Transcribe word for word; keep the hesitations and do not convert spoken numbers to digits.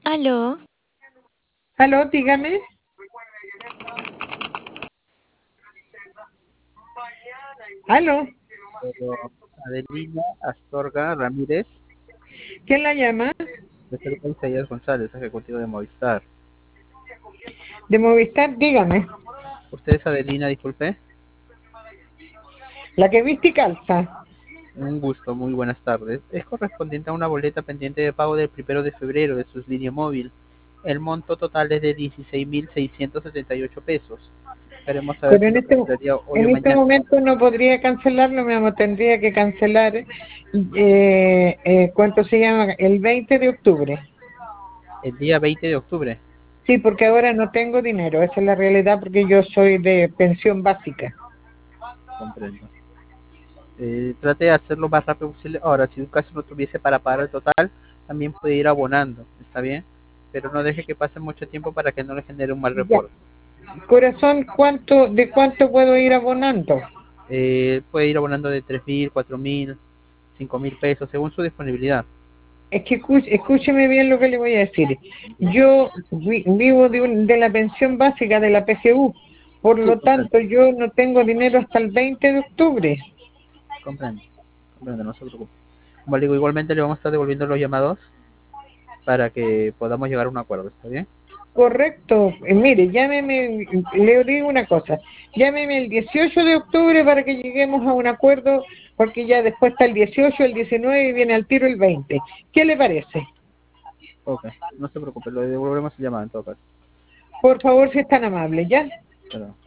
Aló, Aló, dígame. Aló, Pero Adelina Astorga Ramírez, ¿quién la llama? de Perú Isaías González, ejecutivo de Movistar. De Movistar, dígame. ¿Usted es Adelina, disculpe? La que viste y calza. Un gusto, muy buenas tardes. Es correspondiente a una boleta pendiente de pago del primero de febrero de sus línea móvil. El monto total es de dieciséis mil seiscientos setenta y ocho pesos. Queremos saber Pero si en lo este, cancelaría hoy o en este mañana. momento no podría cancelarlo, mi amor. Tendría que cancelar, eh, eh, ¿cuánto se llama? El veinte de octubre. El día veinte de octubre. Sí, porque ahora no tengo dinero. Esa es la realidad porque yo soy de pensión básica. Comprendo. Eh, trate de hacerlo lo más rápido posible. Ahora, si un caso no tuviese para pagar el total, también puede ir abonando, ¿está bien? Pero no deje que pase mucho tiempo para que no le genere un mal Ya. reporte. Corazón, ¿cuánto, de cuánto puedo ir abonando? Eh, puede ir abonando de tres mil, cuatro mil, cinco mil pesos, según su disponibilidad. Es que escuche- escúcheme bien lo que le voy a decir. Yo vi- vivo de, un- de la pensión básica de la P G U, por Sí, lo comprendo, tanto yo no tengo dinero hasta el veinte de octubre. comprendo, comprendo, no se preocupe. Como le digo, igualmente le vamos a estar devolviendo los llamados para que podamos llegar a un acuerdo, ¿está bien? Correcto. Eh, mire, llámeme, le digo una cosa, llámeme el dieciocho de octubre para que lleguemos a un acuerdo, porque ya después está el dieciocho, el diecinueve y viene al tiro el veinte. ¿Qué le parece? Ok, no se preocupe, lo devolveremos el llamado en todo caso. Por favor, si es tan amable, ¿ya? Pero